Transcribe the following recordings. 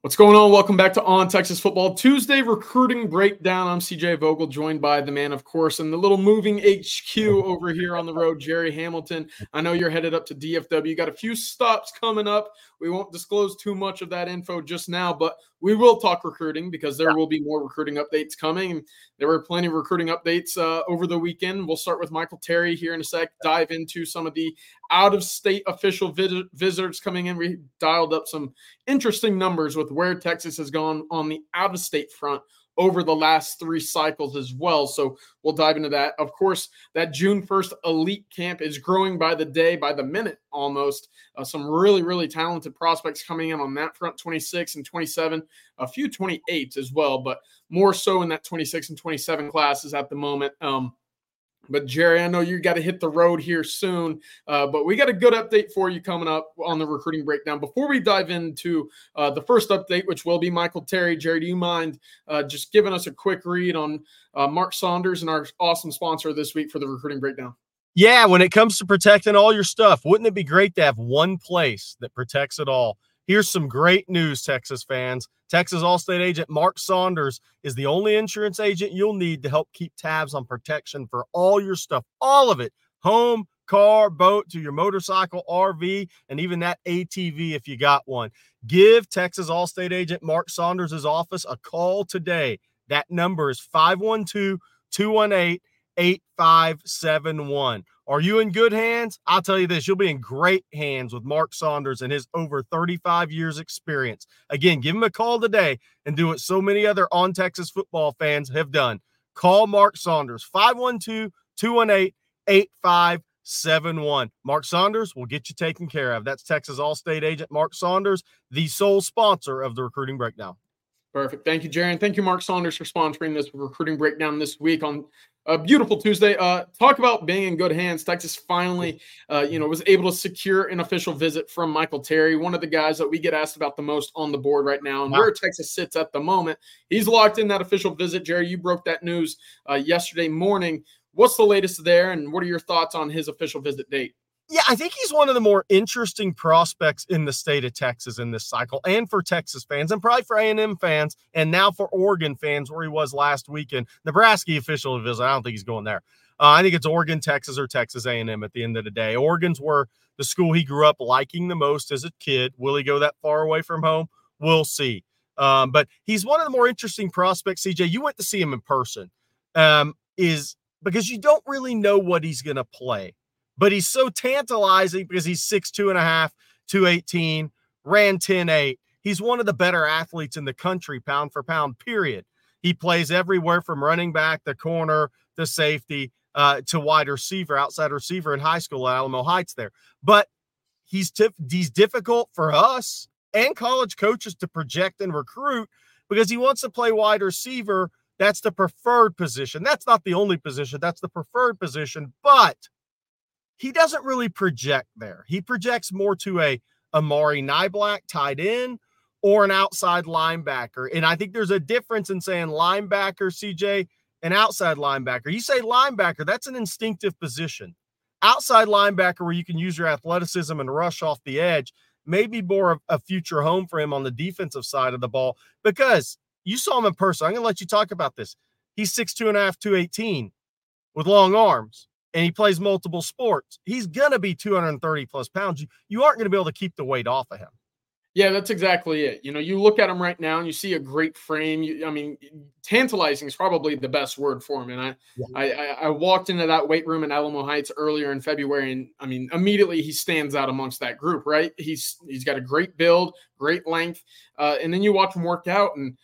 What's going on? Welcome back to On Texas Football Tuesday Recruiting Breakdown. I'm CJ Vogel, joined by the man, of course, and the little moving HQ over here on the road, Jerry Hamilton. I know you're headed up to DFW. You got a few stops coming up. We won't disclose too much of that info just now, but we will talk recruiting because there will be more recruiting updates coming. There were plenty of recruiting updates over the weekend. We'll start with Michael Terry here in a sec, dive into some of the out-of-state official visitors coming in. We dialed up some interesting numbers with where Texas has gone on the out-of-state front over the last 3 cycles as well. So we'll dive into that. Of course, that June 1st elite camp is growing by the day, by the minute almost. Some really, really talented prospects coming in on that front, 26 and 27, a few 28s as well, but more so in that 26 and 27 classes at the moment. But Jerry, I know you got to hit the road here soon, but we got a good update for you coming up on the recruiting breakdown. Before we dive into the first update, which will be Michael Terry, Jerry, do you mind just giving us a quick read on Mark Saunders and our awesome sponsor this week for the recruiting breakdown? Yeah, when it comes to protecting all your stuff, wouldn't it be great to have one place that protects it all? Here's some great news, Texas fans. Texas Allstate agent Mark Saunders is the only insurance agent you'll need to help keep tabs on protection for all your stuff, all of it, home, car, boat, to your motorcycle, RV, and even that ATV if you got one. Give Texas Allstate agent Mark Saunders' office a call today. That number is 512-218-8571. Are you in good hands? I'll tell you this, you'll be in great hands with Mark Saunders and his over 35 years experience. Again, give him a call today and do what so many other On Texas football fans have done. Call Mark Saunders, 512-218-8571. Mark Saunders will get you taken care of. That's Texas Allstate agent Mark Saunders, the sole sponsor of the Recruiting Breakdown. Perfect. Thank you, Jerry. And thank you, Mark Saunders, for sponsoring this recruiting breakdown this week on a beautiful Tuesday. Talk about being in good hands. Texas finally, was able to secure an official visit from Michael Terry, one of the guys that we get asked about the most on the board right now. And where Texas sits at the moment, he's locked in that official visit. Jerry, you broke that news yesterday morning. What's the latest there, and what are your thoughts on his official visit date? Yeah, I think he's one of the more interesting prospects in the state of Texas in this cycle, and for Texas fans, and probably for A&M fans, and now for Oregon fans, where he was last weekend. Nebraska official visit, I don't think he's going there. I think it's Oregon, Texas, or Texas A&M at the end of the day. Oregon's where the school he grew up liking the most as a kid. Will he go that far away from home? We'll see. But he's one of the more interesting prospects, CJ. You went to see him in person, is because you don't really know what he's going to play. But he's so tantalizing because he's 6'2.5", 218, ran 10.8. He's one of the better athletes in the country, pound for pound, period. He plays everywhere from running back, the corner, the safety, to wide receiver, outside receiver in high school at Alamo Heights there. But he's difficult for us and college coaches to project and recruit because he wants to play wide receiver. That's the preferred position. That's not the only position. That's the preferred position. But he doesn't really project there. He projects more to a Amari Niblack tight end or an outside linebacker. And I think there's a difference in saying linebacker, CJ, and outside linebacker. You say linebacker, that's an instinctive position. Outside linebacker, where you can use your athleticism and rush off the edge, may be more of a future home for him on the defensive side of the ball because you saw him in person. I'm going to let you talk about this. He's 6'2.5", 218 with long arms. And he plays multiple sports. He's going to be 230-plus pounds. You aren't going to be able to keep the weight off of him. Yeah, that's exactly it. You look at him right now and you see a great frame. Tantalizing is probably the best word for him. And I walked into that weight room in Alamo Heights earlier in February, and immediately he stands out amongst that group, right? He's got a great build, great length. And then you watch him work out, and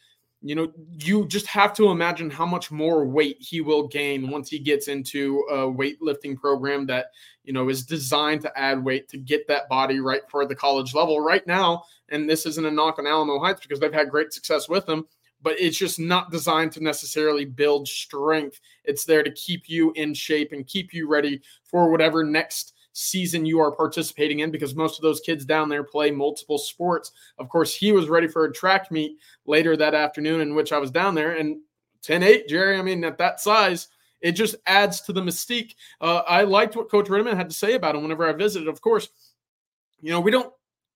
you just have to imagine how much more weight he will gain once he gets into a weightlifting program that, is designed to add weight to get that body right for the college level right now. And this isn't a knock on Alamo Heights because they've had great success with him, but it's just not designed to necessarily build strength. It's there to keep you in shape and keep you ready for whatever next season you are participating in, because most of those kids down there play multiple sports. Of course, he was ready for a track meet later that afternoon in which I was down there, and 10'8", Jerry, at that size, it just adds to the mystique. I liked what Coach Ritterman had to say about him whenever I visited. Of course, we don't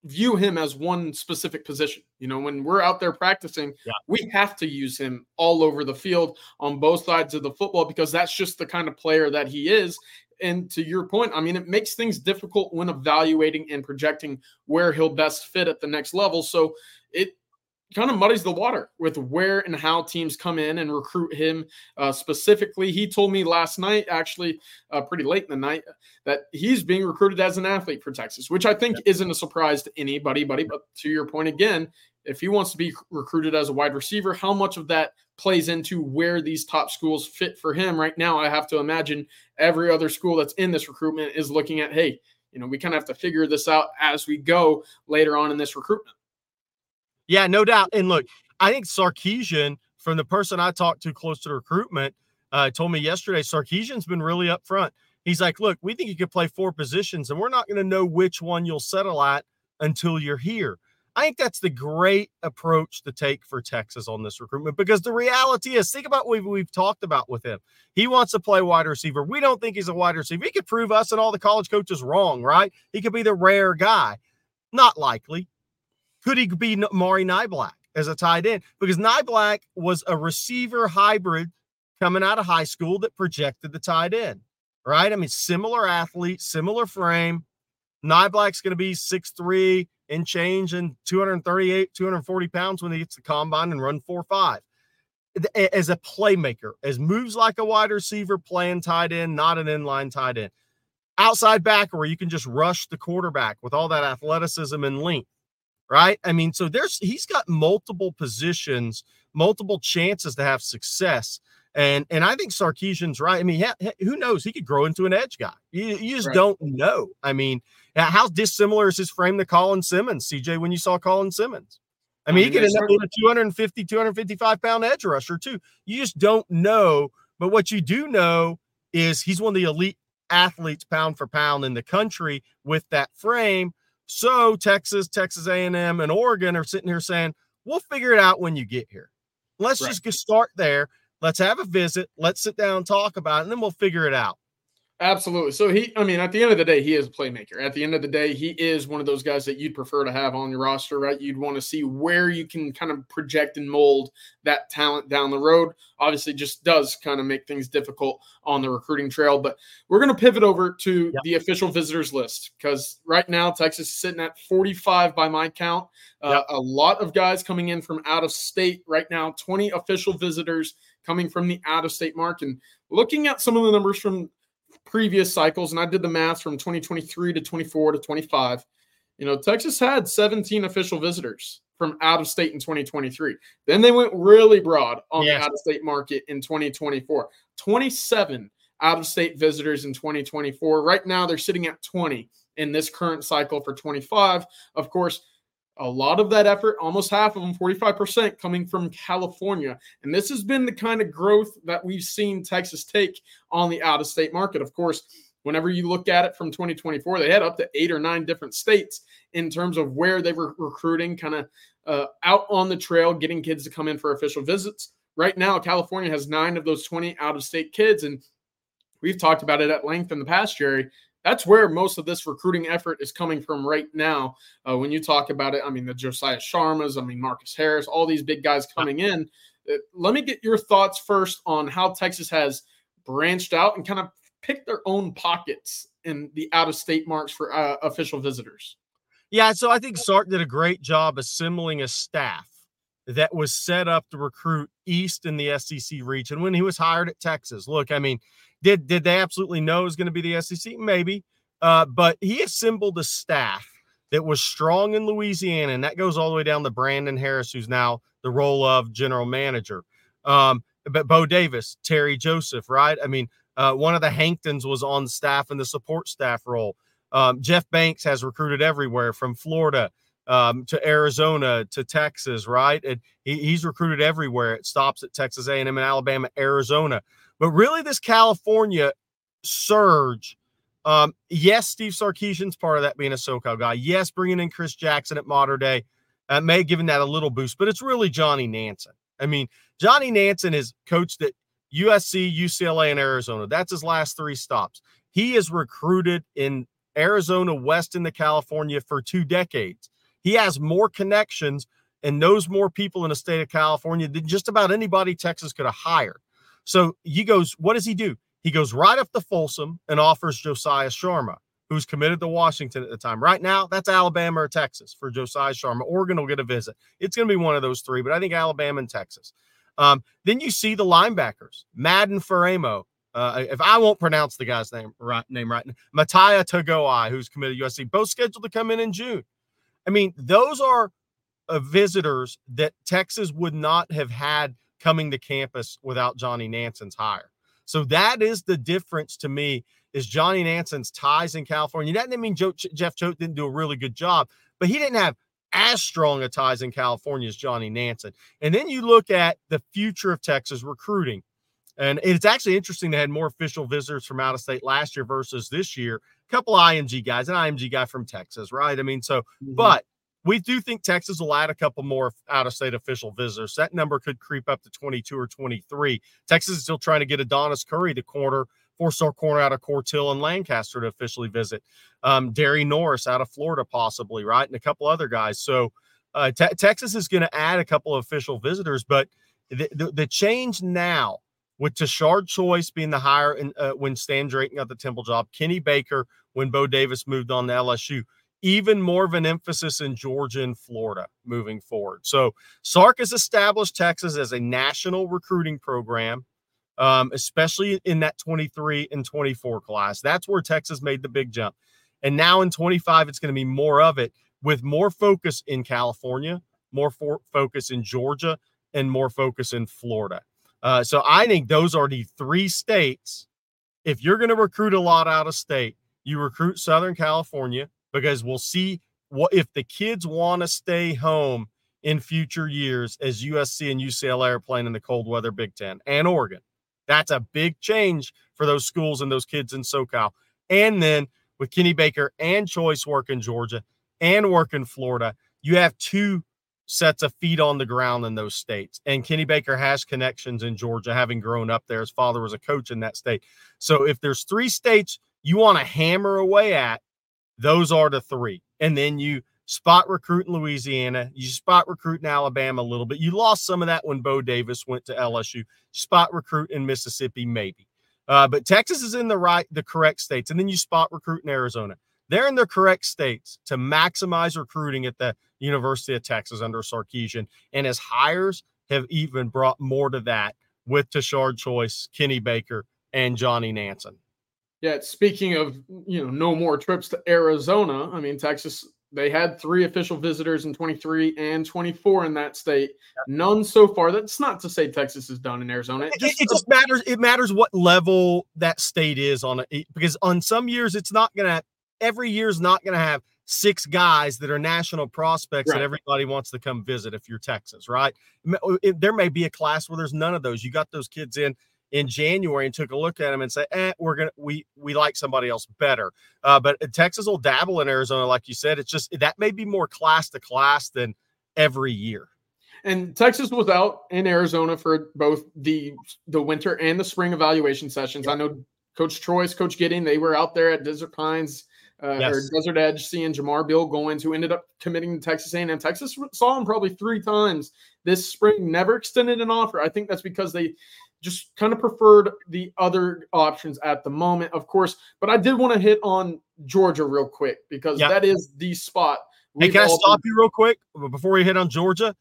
view him as one specific position. When we're out there practicing, we have to use him all over the field on both sides of the football because that's just the kind of player that he is. And to your point, I mean, it makes things difficult when evaluating and projecting where he'll best fit at the next level. So it kind of muddies the water with where and how teams come in and recruit him specifically. He told me last night, actually pretty late in the night, that he's being recruited as an athlete for Texas, which I think isn't a surprise to anybody. But to your point again, if he wants to be recruited as a wide receiver, how much of that plays into where these top schools fit for him right now? I have to imagine every other school that's in this recruitment is looking at, hey, we kind of have to figure this out as we go later on in this recruitment. Yeah, no doubt. And look, I think Sarkisian, from the person I talked to close to the recruitment, told me yesterday, Sarkisian's been really upfront. He's like, look, we think you could play 4 positions, and we're not going to know which one you'll settle at until you're here. I think that's the great approach to take for Texas on this recruitment, because the reality is, think about what we've talked about with him. He wants to play wide receiver. We don't think he's a wide receiver. He could prove us and all the college coaches wrong, right? He could be the rare guy. Not likely. Could he be Mari Niblack as a tight end? Because Niblack was a receiver hybrid coming out of high school that projected the tight end, right? I mean, similar athlete, similar frame. Niblack's going to be 6'3" and change and 238, 240 pounds when he gets the combine and run 4.5. As a playmaker, as moves like a wide receiver, playing tight end, not an inline tight end. Outside backer where you can just rush the quarterback with all that athleticism and length. Right. I mean, so he's got multiple positions, multiple chances to have success. And I think Sarkisian's right. I mean, who knows? He could grow into an edge guy. You just don't know. I mean, how dissimilar is his frame to Colin Simmons, CJ, when you saw Colin Simmons? I mean, he could end up being a 250, 255-pound edge rusher, too. You just don't know. But what you do know is he's one of the elite athletes pound for pound in the country with that frame. So Texas A&M, and Oregon are sitting here saying, we'll figure it out when you get here. Let's just start there. Let's have a visit. Let's sit down and talk about it, and then we'll figure it out. Absolutely. So at the end of the day, he is a playmaker. At the end of the day, he is one of those guys that you'd prefer to have on your roster, right? You'd want to see where you can kind of project and mold that talent down the road. Obviously, just does kind of make things difficult on the recruiting trail. But we're going to pivot over to the official visitors list, because right now Texas is sitting at 45 by my count. A lot of guys coming in from out of state right now, 20 official visitors coming from the out of state mark. And looking at some of the numbers from previous cycles, and I did the math from 2023 to 24 to 25, Texas had 17 official visitors from out of state in 2023. Then they went really broad on the out of state market in 2024. 27 out of state visitors in 2024. Right now they're sitting at 20 in this current cycle for 25. Of course, a lot of that effort, almost half of them, 45%, coming from California. And this has been the kind of growth that we've seen Texas take on the out-of-state market. Of course, whenever you look at it from 2024, they had up to 8 or 9 different states in terms of where they were recruiting, kind of out on the trail, getting kids to come in for official visits. Right now, California has 9 of those 20 out-of-state kids, and we've talked about it at length in the past, Jerry. That's where most of this recruiting effort is coming from right now. When you talk about it, I mean, the Josiah Sharmas, Marcus Harris, all these big guys coming in. Let me get your thoughts first on how Texas has branched out and kind of picked their own pockets in the out-of-state marks for official visitors. Yeah, so I think Sark did a great job assembling a staff that was set up to recruit east in the SEC region when he was hired at Texas. Look, I mean, did they absolutely know it was going to be the SEC? Maybe. But he assembled a staff that was strong in Louisiana, and that goes all the way down to Brandon Harris, who's now the role of general manager. But Bo Davis, Terry Joseph, right? I mean, one of the Hanktons was on staff in the support staff role. Jeff Banks has recruited everywhere from Florida to Arizona to Texas, right? And he's recruited everywhere. It stops at Texas A&M and Alabama, Arizona. But really this California surge, yes, Steve Sarkisian's part of that being a SoCal guy. Yes, bringing in Chris Jackson at Mater Dei may have given that a little boost, but it's really Johnny Nansen. I mean, Johnny Nansen has coached at USC, UCLA, and Arizona. That's his last 3 stops. He has recruited in Arizona, west into California for 2 decades. He has more connections and knows more people in the state of California than just about anybody Texas could have hired. So what does he do? He goes right up to Folsom and offers Josiah Sharma, who's committed to Washington at the time. Right now, that's Alabama or Texas for Josiah Sharma. Oregon will get a visit. It's going to be one of those three, but I think Alabama and Texas. Then you see the linebackers, Madden Faramo. If I won't pronounce the guy's name right, Mattia Tagoai, who's committed to USC, both scheduled to come in June. I mean, those are visitors that Texas would not have had coming to campus without Johnny Nanson's hire. So that is the difference to me, is Johnny Nanson's ties in California. That didn't mean Jeff Choate didn't do a really good job, but he didn't have as strong a ties in California as Johnny Nanson. And then you look at the future of Texas recruiting. And it's actually interesting they had more official visitors from out of state last year versus this year. A couple IMG guys, an IMG guy from Texas, right? I mean, but we do think Texas will add a couple more out of state official visitors. That number could creep up to 22 or 23. Texas is still trying to get Adonis Curry, the four-star corner out of Corthill and Lancaster, to officially visit. Derry Norris out of Florida, possibly, right? And a couple other guys. So Texas is going to add a couple of official visitors, but the change now, with Tashard Choice being the hire when Stan Drayton got the Temple job, Kenny Baker when Bo Davis moved on to LSU, even more of an emphasis in Georgia and Florida moving forward. So Sark has established Texas as a national recruiting program, especially in that 23 and 24 class. That's where Texas made the big jump. And now in 25, it's going to be more of it, with more focus in California, more focus in Georgia, and more focus in Florida. So I think those are the three states. If you're going to recruit a lot out of state, you recruit Southern California, because we'll see what if the kids want to stay home in future years as USC and UCLA are playing in the cold weather Big Ten, and Oregon. That's a big change for those schools and those kids in SoCal. And then with Kenny Baker and Choice work in Georgia and work in Florida, you have two sets of feet on the ground in those states. And Kenny Baker has connections in Georgia, having grown up there. His father was a coach in that state. So if there's three states you want to hammer away at, those are the three. And then you spot recruit in Louisiana. You spot recruit in Alabama a little bit. You lost some of that when Bo Davis went to LSU. Spot recruit in Mississippi, maybe. But Texas is in the correct states. And then you spot recruit in Arizona. They're in the correct states to maximize recruiting at the University of Texas under Sarkisian. And his hires have even brought more to that with Tashard Choice, Kenny Baker, and Johnny Nanson. Yeah, speaking of, no more trips to Arizona, I mean, Texas, they had 3 official visitors in 23 and 24 in that state. None so far. That's not to say Texas is done in Arizona. It just matters. It matters what level that state is on it, because on some years it's not going to – every year is not going to have 6 guys that are national prospects that everybody wants to come visit if you're Texas, right? There may be a class where there's none of those. You got those kids in January and took a look at them and say, we like somebody else better. But Texas will dabble in Arizona, like you said. It's just that may be more class to class than every year. And Texas was out in Arizona for both the winter and the spring evaluation sessions. I know Coach Troyes, Coach Gidding, they were out there at Desert Pines or Desert Edge seeing Jamar Bill Goins, who ended up committing to Texas A&M. Texas saw him probably 3 times this spring, never extended an offer. I think that's because they just kind of preferred the other options at the moment, of course. But I did want to hit on Georgia real quick, because that is the spot. Hey, can I stop you real quick before we hit on Georgia?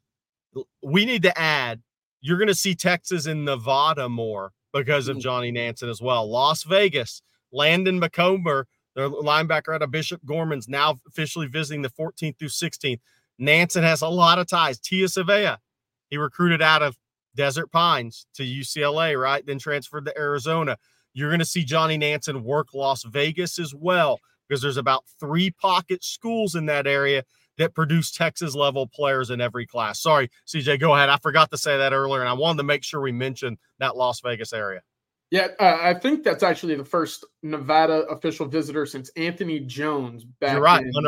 We need to add, you're going to see Texas and Nevada more because of Johnny Nanson as well. Las Vegas, Landon McComber, their linebacker out of Bishop Gorman's, now officially visiting the 14th through 16th. Nanson has a lot of ties. Tia Savea, he recruited out of Desert Pines to UCLA, right? Then transferred to Arizona. You're going to see Johnny Nanson work Las Vegas as well, because there's about 3 pocket schools in that area that produce Texas-level players in every class. Sorry, CJ, go ahead. I forgot to say that earlier, and I wanted to make sure we mentioned that Las Vegas area. Yeah, I think that's actually the first Nevada official visitor since Anthony Jones back You're right, in 100%.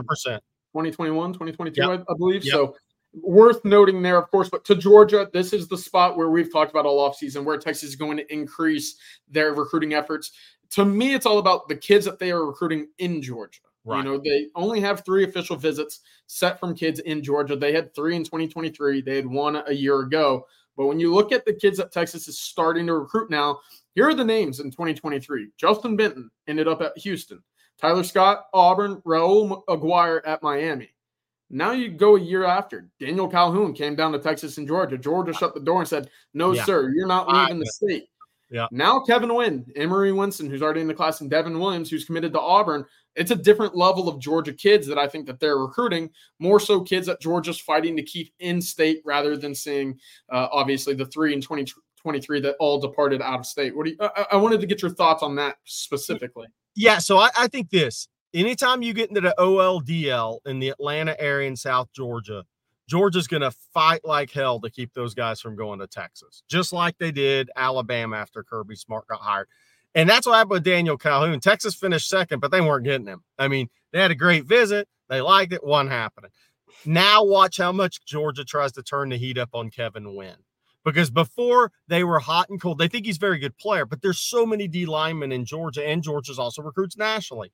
2021, 2022, Yep. I believe. Yep. So worth noting there, of course. But to Georgia, this is the spot where we've talked about all offseason, where Texas is going to increase their recruiting efforts. To me, it's all about the kids that they are recruiting in Georgia. You Right. know, they only have 3 official visits set from kids in Georgia. They had 3 in 2023. They had 1 a year ago. But when you look at the kids that Texas is starting to recruit now, here are the names in 2023. Justin Benton ended up at Houston. Tyler Scott, Auburn. Raul Aguirre at Miami. Now you go a year after. Daniel Calhoun came down to Texas and Georgia. Georgia shut the door and said, no, Yeah. sir, you're not leaving the state. Yeah. Now Kevin Wynn, Emory Winston, who's already in the class, and Devin Williams, who's committed to Auburn. It's a different level of Georgia kids that I think that they're recruiting, more so kids that Georgia's fighting to keep in state rather than seeing, obviously, the 3 in 2023 that all departed out of state. What do you? I wanted to get your thoughts on that specifically. Yeah, so I think this. Anytime you get into the OLDL in the Atlanta area in South Georgia, Georgia's going to fight like hell to keep those guys from going to Texas, just like they did Alabama after Kirby Smart got hired. And that's what happened with Daniel Calhoun. Texas finished second, but they weren't getting him. I mean, they had a great visit. They liked it. Wasn't happening. Now watch how much Georgia tries to turn the heat up on Kevin Wynn. Because before they were hot and cold. They think he's a very good player, but there's so many D linemen in Georgia, and Georgia's also recruits nationally.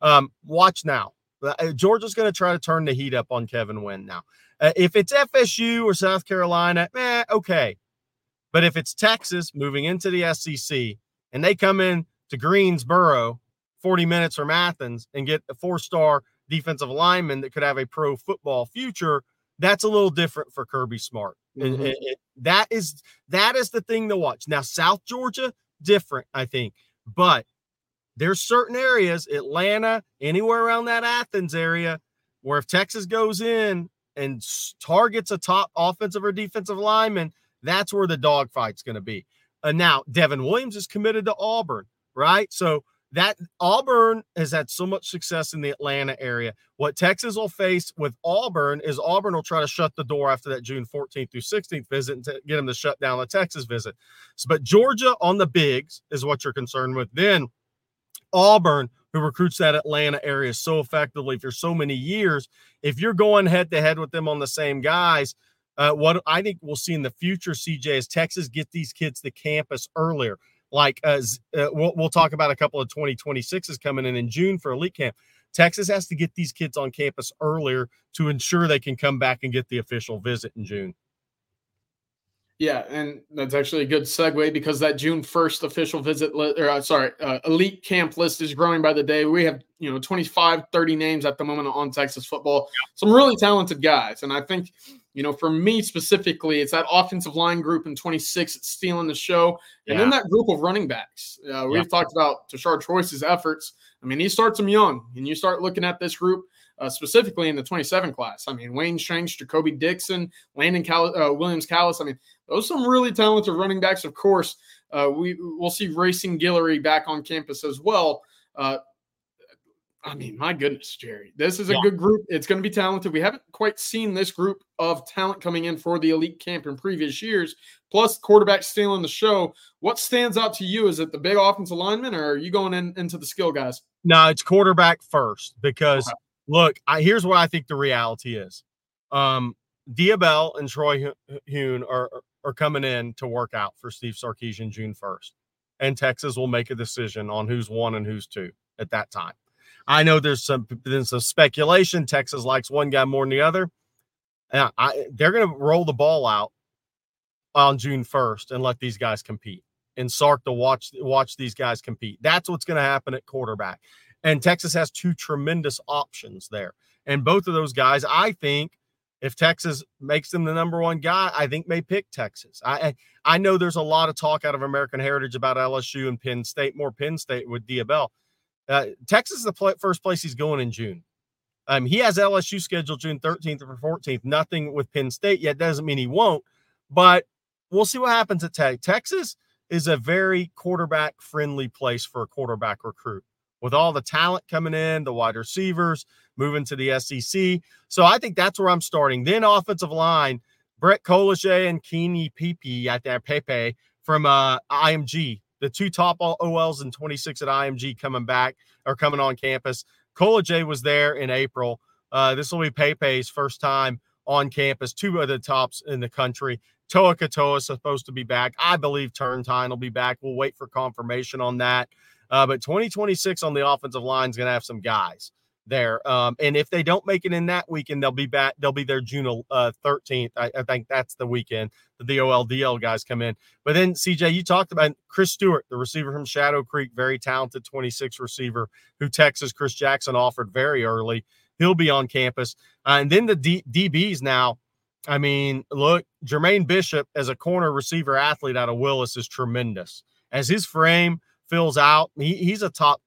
Watch now. Georgia's going to try to turn the heat up on Kevin Wynn now. If it's FSU or South Carolina, okay. But if it's Texas moving into the SEC and they come in to Greensboro, 40 minutes from Athens, and get a 4-star defensive lineman that could have a pro football future, that's a little different for Kirby Smart. Mm-hmm. That is the thing to watch. Now, South Georgia, different, I think. But there's certain areas, Atlanta, anywhere around that Athens area, where if Texas goes in and targets a top offensive or defensive lineman, that's where the dogfight's going to be. Now, Devin Williams is committed to Auburn, right? So that Auburn has had so much success in the Atlanta area. What Texas will face with Auburn is Auburn will try to shut the door after that June 14th through 16th visit and get them to shut down the Texas visit. But Georgia on the bigs is what you're concerned with. Then Auburn, who recruits that Atlanta area so effectively for so many years, if you're going head-to-head with them on the same guys, what I think we'll see in the future, CJ, is Texas get these kids to campus earlier. Like we'll talk about a couple of 2026s coming in June for elite camp. Texas has to get these kids on campus earlier to ensure they can come back and get the official visit in June. Yeah, and that's actually a good segue because that June 1st official visit, elite camp list is growing by the day. We have, 25, 30 names at the moment on Texas football. Some really talented guys. And I think, for me specifically, it's that offensive line group in 26 that's stealing the show. And then that group of running backs. We've talked about Tashard Choice's efforts. I mean, he starts them young. And you start looking at this group, specifically in the 27 class. I mean, Wayne Shanks, Jacoby Dixon, Landon Williams-Callis. I mean, those are some really talented running backs. Of course, we'll see Racing Guillory back on campus as well. I mean, my goodness, Jerry, this is a good group. It's going to be talented. We haven't quite seen this group of talent coming in for the elite camp in previous years. Plus, quarterback stealing the show. What stands out to you? Is it the big offensive lineman, or are you going into the skill guys? No, it's quarterback first because, look, here's what I think the reality is. Diabell and Troy Hoon are coming in to work out for Steve Sarkisian June 1st. And Texas will make a decision on who's 1 and who's 2 at that time. I know there's some speculation. Texas likes one guy more than the other. They're going to roll the ball out on June 1st and let these guys compete. And Sark to watch these guys compete. That's what's going to happen at quarterback. And Texas has 2 tremendous options there. And both of those guys, I think, if Texas makes them the number 1 guy, I think may pick Texas. I know there's a lot of talk out of American Heritage about LSU and Penn State, more Penn State with Diabell. Texas is the first place he's going in June. He has LSU scheduled June 13th or 14th. Nothing with Penn State yet. Doesn't mean he won't, but we'll see what happens at Tech. Texas is a very quarterback-friendly place for a quarterback recruit. With all the talent coming in, the wide receivers, moving to the SEC. So I think that's where I'm starting. Then offensive line, Brett Collier and Keeney Pepe from IMG. The 2 top OLs in 26 at IMG coming on campus. Collier was there in April. This will be Pepe's first time on campus. 2 of the tops in the country. Toa Katoa is supposed to be back. I believe Turntine will be back. We'll wait for confirmation on that. But 2026 on the offensive line is going to have some guys there. And if they don't make it in that weekend, they'll be back. They'll be there June 13th. I think that's the weekend that the OLDL guys come in. But then, CJ, you talked about Chris Stewart, the receiver from Shadow Creek, very talented 26 receiver who Texas Chris Jackson offered very early. He'll be on campus. And then the DBs now, I mean, look, Jermaine Bishop as a corner receiver athlete out of Willis is tremendous. As his frame fills out, he's a top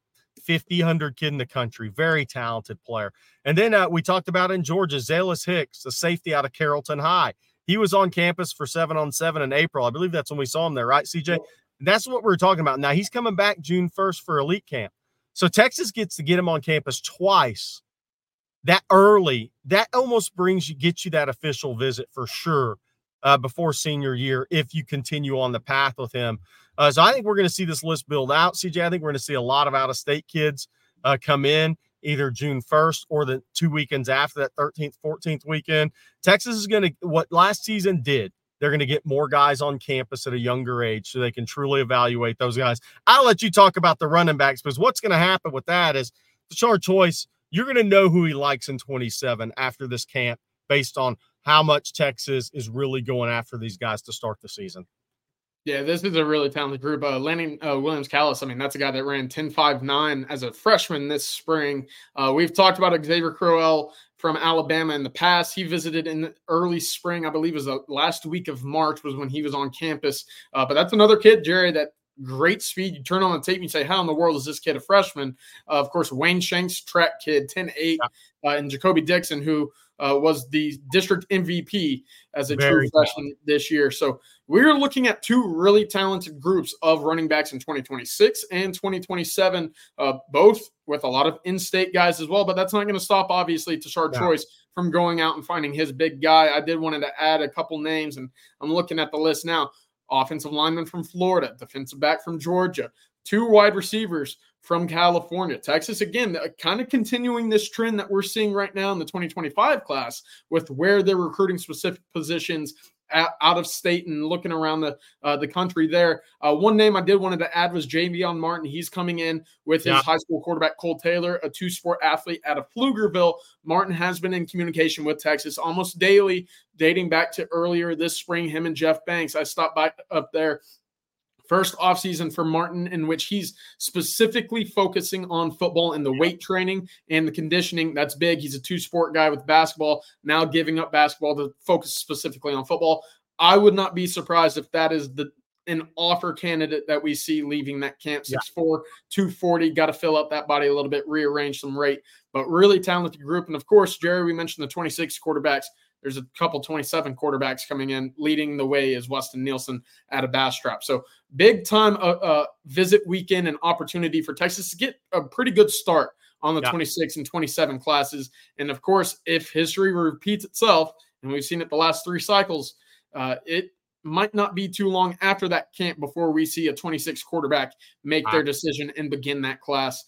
100 kid in the country, very talented player. And then we talked about in Georgia, Zalis Hicks, the safety out of Carrollton High. He was on campus for 7-on-7 in April. I believe that's when we saw him there, right, CJ? That's what we're talking about. Now, he's coming back June 1st for elite camp. So Texas gets to get him on campus twice that early. That almost gets you that official visit for sure before senior year if you continue on the path with him. So I think we're going to see this list build out, CJ. I think we're going to see a lot of out-of-state kids come in either June 1st or the 2 weekends after that 13th, 14th weekend. Texas is going to, what last season did, they're going to get more guys on campus at a younger age so they can truly evaluate those guys. I'll let you talk about the running backs because what's going to happen with that is Tashard Choice, you're going to know who he likes in 27 after this camp based on how much Texas is really going after these guys to start the season. Yeah, this is a really talented group. Lanning Williams-Callis, I mean, that's a guy that ran 10.59 as a freshman this spring. We've talked about Xavier Crowell from Alabama in the past. He visited in the early spring, I believe it was the last week of March was when he was on campus. But that's another kid, Jerry, that great speed. You turn on the tape and you say, how in the world is this kid a freshman? Of course, Wayne Shanks, track kid, 10.8, and Jacoby Dixon, who was the district MVP as a true freshman this year. So we're looking at two really talented groups of running backs in 2026 and 2027, both with a lot of in-state guys as well. But that's not going to stop, obviously, Tashard Choice from going out and finding his big guy. I did wanted to add a couple names, and I'm looking at the list now. Offensive lineman from Florida, defensive back from Georgia, 2 wide receivers from California. Texas, again, kind of continuing this trend that we're seeing right now in the 2025 class with where they're recruiting specific positions out of state and looking around the country there. One name I did wanted to add was Javion Martin. He's coming in with his high school quarterback, Cole Taylor, a 2-sport athlete out of Pflugerville. Martin has been in communication with Texas almost daily, dating back to earlier this spring, him and Jeff Banks. I stopped by up there. First offseason for Martin, in which he's specifically focusing on football and the weight training and the conditioning. That's big. He's a 2-sport guy with basketball, now giving up basketball to focus specifically on football. I would not be surprised if that is an offer candidate that we see leaving that camp. 6'4", 240, got to fill up that body a little bit, rearrange some rate, but really talented group. And of course, Jerry, we mentioned the 26 quarterbacks. There's a couple 27 quarterbacks coming in. Leading the way is Weston Nielsen out of Bastrop. So big time visit weekend and opportunity for Texas to get a pretty good start on the 26 and 27 classes. And of course, if history repeats itself, and we've seen it the last 3 cycles, it might not be too long after that camp before we see a 26 quarterback make their decision and begin that class.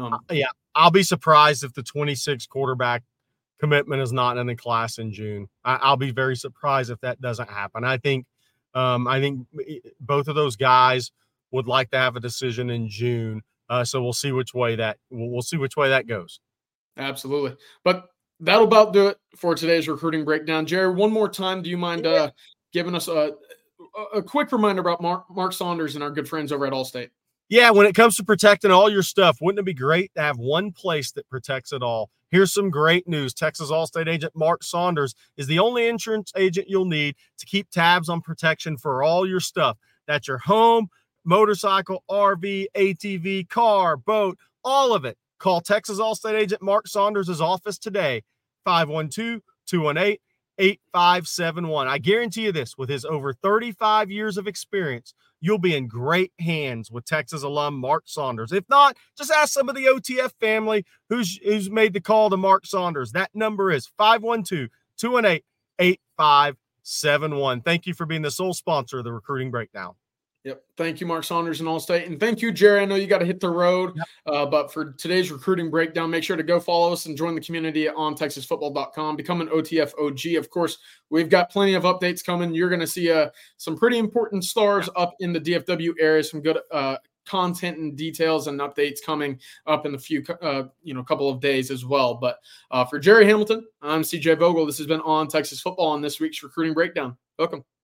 I'll be surprised if the 26 quarterback commitment is not in the class in June. I'll be very surprised if that doesn't happen. I think both of those guys would like to have a decision in June. So we'll see which way that goes. Absolutely. But that'll about do it for today's recruiting breakdown. Jerry, one more time, do you mind giving us a quick reminder about Mark Saunders and our good friends over at Allstate? Yeah, when it comes to protecting all your stuff, wouldn't it be great to have one place that protects it all? Here's some great news. Texas Allstate agent Mark Saunders is the only insurance agent you'll need to keep tabs on protection for all your stuff. That's your home, motorcycle, RV, ATV, car, boat, all of it. Call Texas Allstate agent Mark Saunders' office today, 512-218-8571. I guarantee you this, with his over 35 years of experience, you'll be in great hands with Texas alum Mark Saunders. If not, just ask some of the OTF family who's made the call to Mark Saunders. That number is 512-218-8571. Thank you for being the sole sponsor of the Recruiting Breakdown. Yep. Thank you, Mark Saunders and Allstate. And thank you, Jerry. I know you got to hit the road, but for today's recruiting breakdown, make sure to go follow us and join the community on TexasFootball.com. Become an OTF OG. Of course, we've got plenty of updates coming. You're going to see some pretty important stars up in the DFW area, some good content and details and updates coming up in the few, couple of days as well. But for Jerry Hamilton, I'm CJ Vogel. This has been On Texas Football on this week's Recruiting Breakdown. Welcome.